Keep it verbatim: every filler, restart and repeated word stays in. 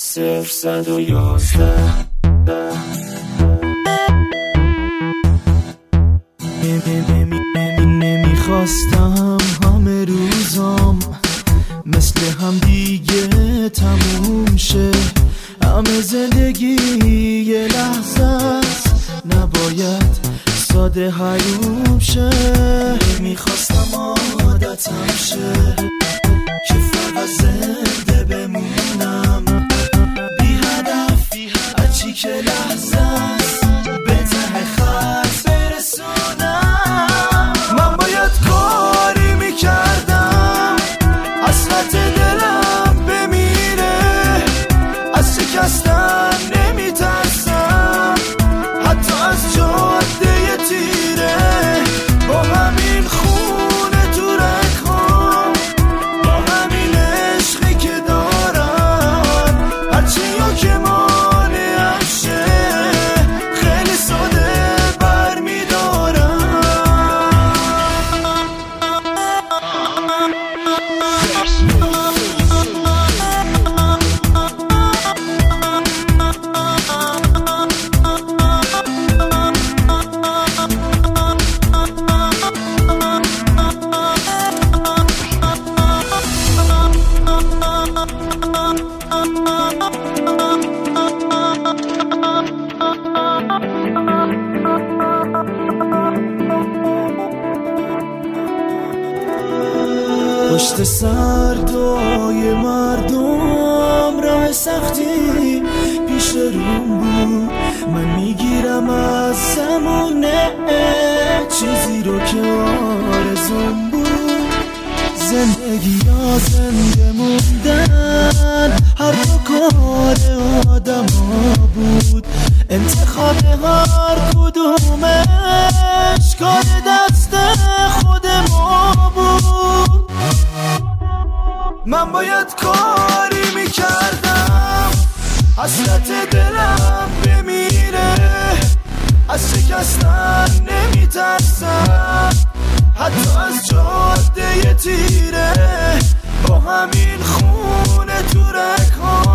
صفر صد و یازده نمیخواستم همه روزام مثل هم دیگه تموم شه، همه زندگی یه لحظه است، نباید ساده حیوم شه. نمیخواستم عادتم شه که فقط زنده بمونم، بی هدف هرچی که لحظه است به ته خط برسونم. من باید کاری میکردم حسرت دلم بمیره، از شکستن نمیترسم حتی از جاده تیره، با همین خونه تو رگ‌هام، با همین عشقی که دارم، هرچی ها که مانعم شه خیلی ساده برمیدارم. پشت سر دعای مردم راه سختی پیش روم بود، من میگیرم از زمونه چیزی رو که آرزوم بود. زندگی یا زنده موندن هر دو کار آدم ها بود، انتخاب هر کدومش کار دست خود ما بود. من باید کاری میکردم حسرت دلم بمیره، از شکستن نمیترسم حتی از جاده تیره، با همین خونه تو رگ‌هام،